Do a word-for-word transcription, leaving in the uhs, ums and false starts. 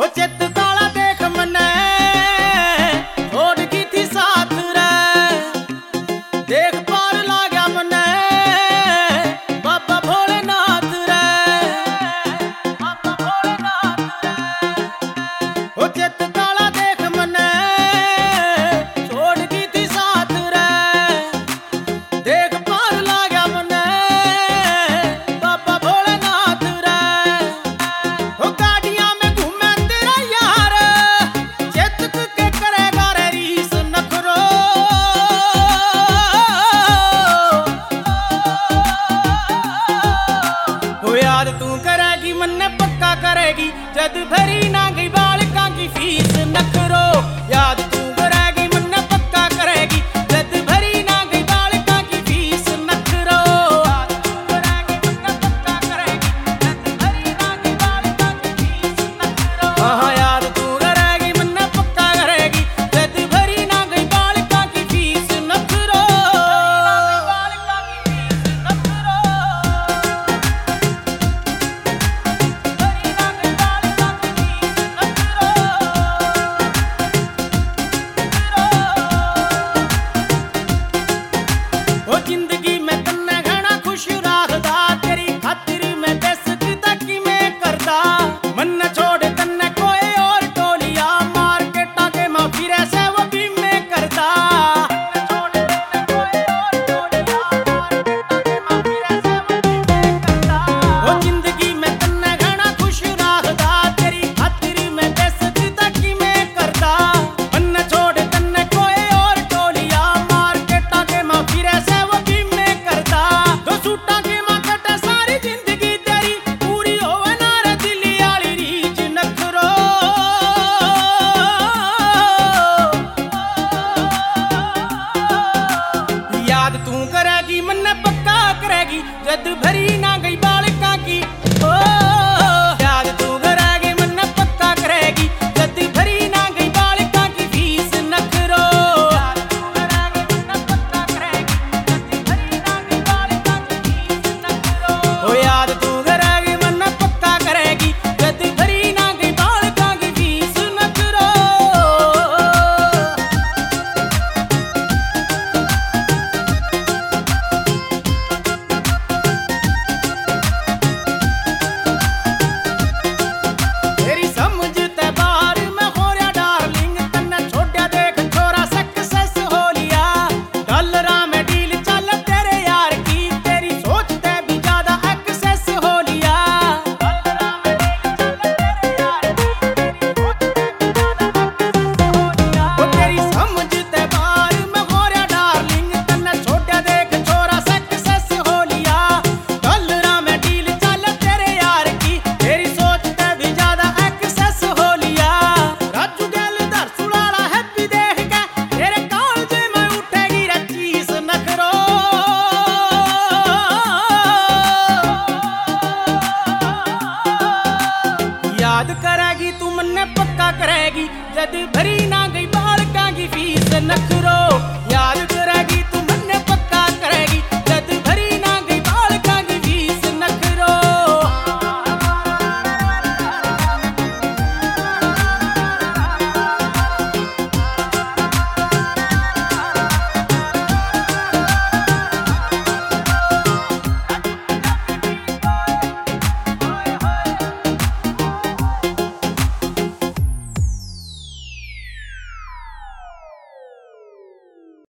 चित काला देख मने छोड़ की थी साथ रे, देख पार लाग्या मने बाबा भोलेनाथ रे, बाबा भोलेनाथ रे। ओ चित काला देख मने छोड़ की थी साथ रे, देख पार लाग्या मने बाबा भोलेनाथ रे। ओ गाड़ियां में घूमे तेरा यार, चेतक के करेगा रे रीस नखरो। ओ याद तू करेगी मन्ने पक्का करेगी, जद भरी ना गई बालका की फीस नखरो। याद तू करेगी मन्ने पक्का करेगी, जद भरी ना गई बालका की फीस नखरो। याद तू करेगी मन्ने पक्का करेगी, जद भरी ना गई बालका की फीस नखरो। हाँ याद तू करेगी मन्ने पक्का करेगी, जद भरी ना गई बालका की फीस नखरो। बालका की फीस नखरो, भरी ना गई बालका की फीस नखरो। ओ जिंदगी में तन्ने घना खुश राखदा, तेरी खातिर मैं दस तक में करदा। मन न छोड़ तन्ने कोई और टोलिया, मार्केटा के मां फिरे से वो भी मैं करदा। मन न छोड़ तन्ने कोई और टोलिया, मार्केटा के मां फिरे से वो भी मैं करदा। ओ जिंदगी में तन्ने घना खुश राखदा, तेरी खातिर मैं दस तक में करदा। मन न छोड़ तन्ने कोई और टोलिया, मार्केटा के मां फिरे से वो भी मैं करदा। दो सूटा के मां कटे सारी जिंदगी तेरी, पूरी होवे ना रे दिली आली रीज नखरो। याद तू करेगी मन्ने पक्का करेगी, जद भरी